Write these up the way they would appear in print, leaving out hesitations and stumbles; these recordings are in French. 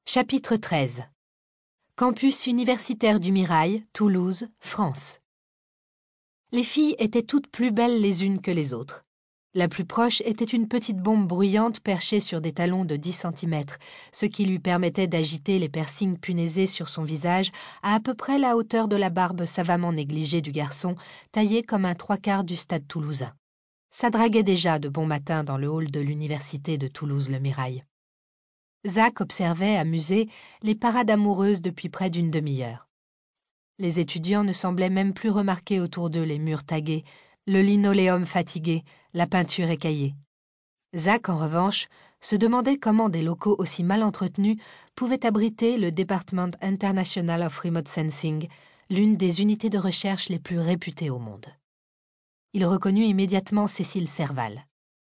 Chapitre 13. Campus universitaire du Mirail, Toulouse, France. Les filles étaient toutes plus belles les unes que les autres. La plus proche était une petite bombe bruyante perchée sur des talons de 10 cm, ce qui lui permettait d'agiter les piercings punaisés sur son visage à peu près la hauteur de la barbe savamment négligée du garçon, taillé comme un 3/4 du stade toulousain. Ça draguait déjà de bon matin dans le hall de l'université de Toulouse-le Mirail. Zach observait, amusé, les parades amoureuses depuis près d'une demi-heure. Les étudiants ne semblaient même plus remarquer autour d'eux les murs tagués, le linoléum fatigué, la peinture écaillée. Zach, en revanche, se demandait comment des locaux aussi mal entretenus pouvaient abriter le Department International of Remote Sensing, l'une des unités de recherche les plus réputées au monde. Il reconnut immédiatement Cécile Serval.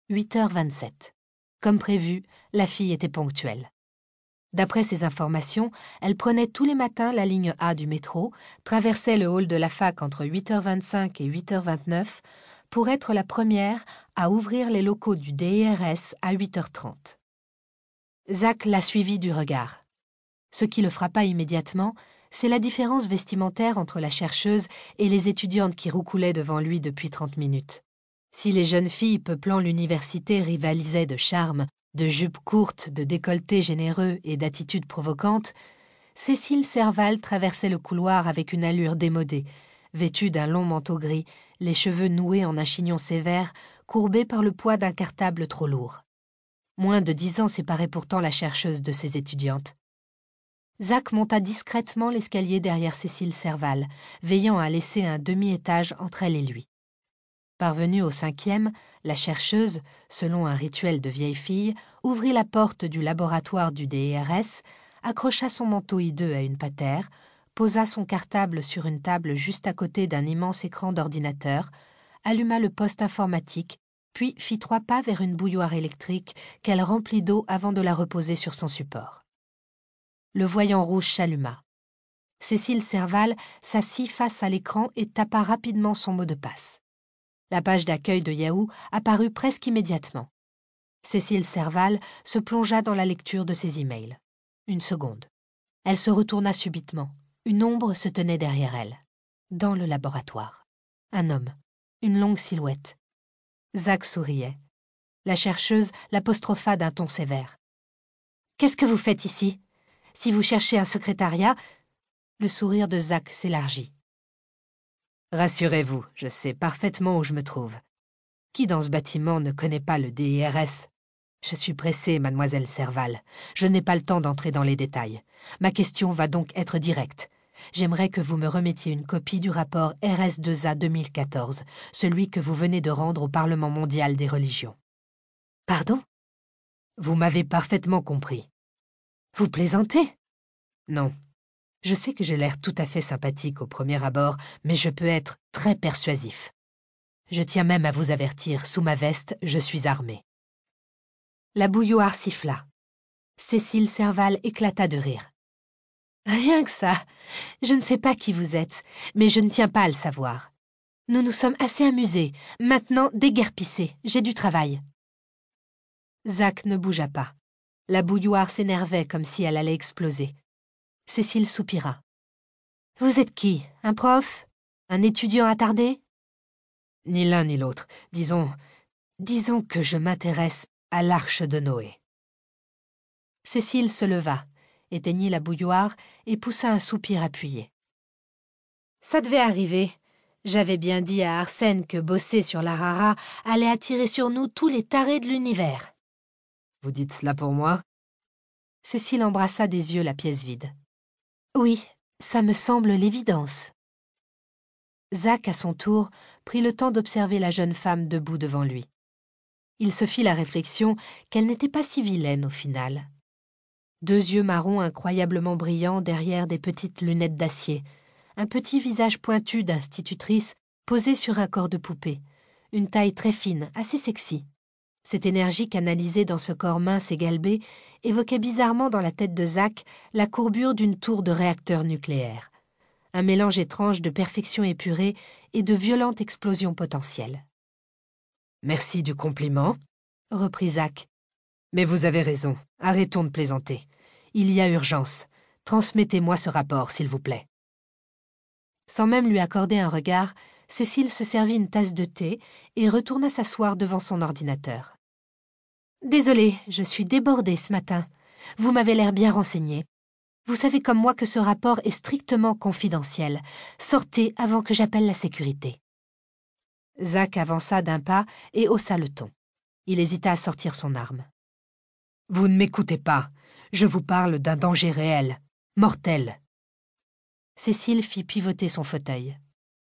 8h27. Comme prévu, la fille était ponctuelle. D'après ses informations, elle prenait tous les matins la ligne A du métro, traversait le hall de la fac entre 8h25 et 8h29 pour être la première à ouvrir les locaux du DIRS à 8h30. Zach la suivit du regard. Ce qui le frappa immédiatement, c'est la différence vestimentaire entre la chercheuse et les étudiantes qui roucoulaient devant lui depuis 30 minutes. Si les jeunes filles peuplant l'université rivalisaient de charme, de jupes courtes, de décolletés généreux et d'attitudes provocantes, Cécile Serval traversait le couloir avec une allure démodée, vêtue d'un long manteau gris, les cheveux noués en un chignon sévère, courbés par le poids d'un cartable trop lourd. Moins de 10 ans séparaient pourtant la chercheuse de ses étudiantes. Zach monta discrètement l'escalier derrière Cécile Serval, veillant à laisser un demi-étage entre elle et lui. Parvenue au 5e, la chercheuse, selon un rituel de vieille fille, ouvrit la porte du laboratoire du DIRS, accrocha son manteau hideux à une patère, posa son cartable sur une table juste à côté d'un immense écran d'ordinateur, alluma le poste informatique, puis fit 3 pas vers une bouilloire électrique qu'elle remplit d'eau avant de la reposer sur son support. Le voyant rouge s'alluma. Cécile Serval s'assit face à l'écran et tapa rapidement son mot de passe. La page d'accueil de Yahoo apparut presque immédiatement. Cécile Serval se plongea dans la lecture de ses emails. Une seconde. Elle se retourna subitement. Une ombre se tenait derrière elle. Dans le laboratoire. Un homme. Une longue silhouette. Zach souriait. La chercheuse l'apostropha d'un ton sévère. « Qu'est-ce que vous faites ici? Si vous cherchez un secrétariat... » Le sourire de Zach s'élargit. Rassurez-vous, je sais parfaitement où je me trouve. Qui dans ce bâtiment ne connaît pas le DIRS? Je suis pressée, mademoiselle Serval. Je n'ai pas le temps d'entrer dans les détails. Ma question va donc être directe. J'aimerais que vous me remettiez une copie du rapport RS2A 2014, celui que vous venez de rendre au Parlement mondial des religions. Pardon? Vous m'avez parfaitement compris. Vous plaisantez? Non. Je sais que j'ai l'air tout à fait sympathique au premier abord, mais je peux être très persuasif. Je tiens même à vous avertir, sous ma veste, je suis armé. La bouilloire siffla. Cécile Serval éclata de rire. Rien que ça. Je ne sais pas qui vous êtes, mais je ne tiens pas à le savoir. Nous nous sommes assez amusés. Maintenant, déguerpissez, j'ai du travail. Zach ne bougea pas. La bouilloire s'énervait comme si elle allait exploser. Cécile soupira. « Vous êtes qui? Un prof? Un étudiant attardé ?» Ni l'un ni l'autre. Disons que je m'intéresse à l'arche de Noé. Cécile se leva, éteignit la bouilloire et poussa un soupir appuyé. « Ça devait arriver. J'avais bien dit à Arsène que bosser sur la Rara allait attirer sur nous tous les tarés de l'univers. » Vous dites cela pour moi? Cécile embrassa des yeux la pièce vide. Oui, ça me semble l'évidence. Zach, à son tour, prit le temps d'observer la jeune femme debout devant lui. Il se fit la réflexion qu'elle n'était pas si vilaine au final. 2 yeux marrons incroyablement brillants derrière des petites lunettes d'acier, un petit visage pointu d'institutrice posé sur un corps de poupée, une taille très fine, assez sexy. Cette énergie canalisée dans ce corps mince et galbé évoquait bizarrement dans la tête de Zach la courbure d'une tour de réacteur nucléaire. Un mélange étrange de perfection épurée et de violente explosion potentielle. « Merci du compliment, » reprit Zach. « Mais vous avez raison, arrêtons de plaisanter. Il y a urgence. Transmettez-moi ce rapport, s'il vous plaît. » Sans même lui accorder un regard, Cécile se servit une tasse de thé et retourna s'asseoir devant son ordinateur. « Désolée, je suis débordée ce matin. Vous m'avez l'air bien renseignée. Vous savez comme moi que ce rapport est strictement confidentiel. Sortez avant que j'appelle la sécurité. » Zach avança d'un pas et haussa le ton. Il hésita à sortir son arme. « Vous ne m'écoutez pas. Je vous parle d'un danger réel, mortel. » Cécile fit pivoter son fauteuil.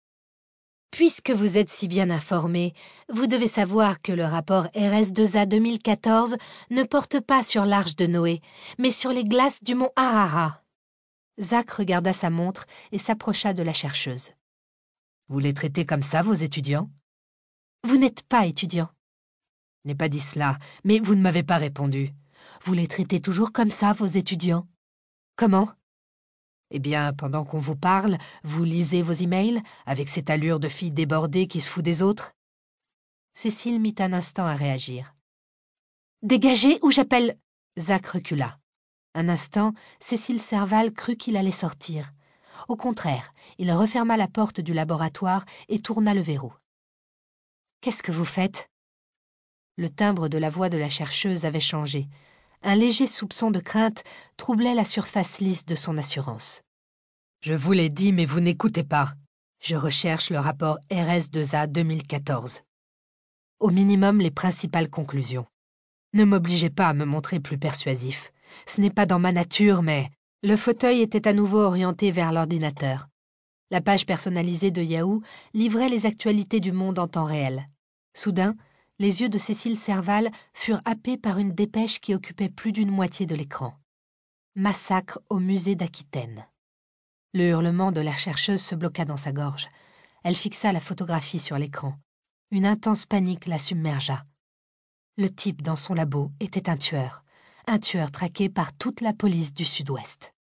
« Puisque vous êtes si bien informé, vous devez savoir que le rapport RS2A 2014 ne porte pas sur l'Arche de Noé, mais sur les glaces du mont Ararat. » Zach regarda sa montre et s'approcha de la chercheuse. « Vous les traitez comme ça, vos étudiants ? » « Vous n'êtes pas étudiant. »« Je n'ai pas dit cela, mais vous ne m'avez pas répondu. Vous les traitez toujours comme ça, vos étudiants ? » ?»« Comment ? » ?»« Eh bien, pendant qu'on vous parle, vous lisez vos emails, avec cette allure de fille débordée qui se fout des autres. » Cécile mit un instant à réagir. « Dégagez ou j'appelle... » Zach recula. Un instant, Cécile Serval crut qu'il allait sortir. Au contraire, il referma la porte du laboratoire et tourna le verrou. « Qu'est-ce que vous faites ?» Le timbre de la voix de la chercheuse avait changé. Un léger soupçon de crainte troublait la surface lisse de son assurance. « Je vous l'ai dit, mais vous n'écoutez pas. Je recherche le rapport RS2A 2014. Au minimum, les principales conclusions. Ne m'obligez pas à me montrer plus persuasif. Ce n'est pas dans ma nature, mais... » Le fauteuil était à nouveau orienté vers l'ordinateur. La page personnalisée de Yahoo livrait les actualités du monde en temps réel. Soudain, les yeux de Cécile Serval furent happés par une dépêche qui occupait plus d'une moitié de l'écran. Massacre au musée d'Aquitaine. Le hurlement de la chercheuse se bloqua dans sa gorge. Elle fixa la photographie sur l'écran. Une intense panique la submergea. Le type dans son labo était un tueur traqué par toute la police du Sud-Ouest.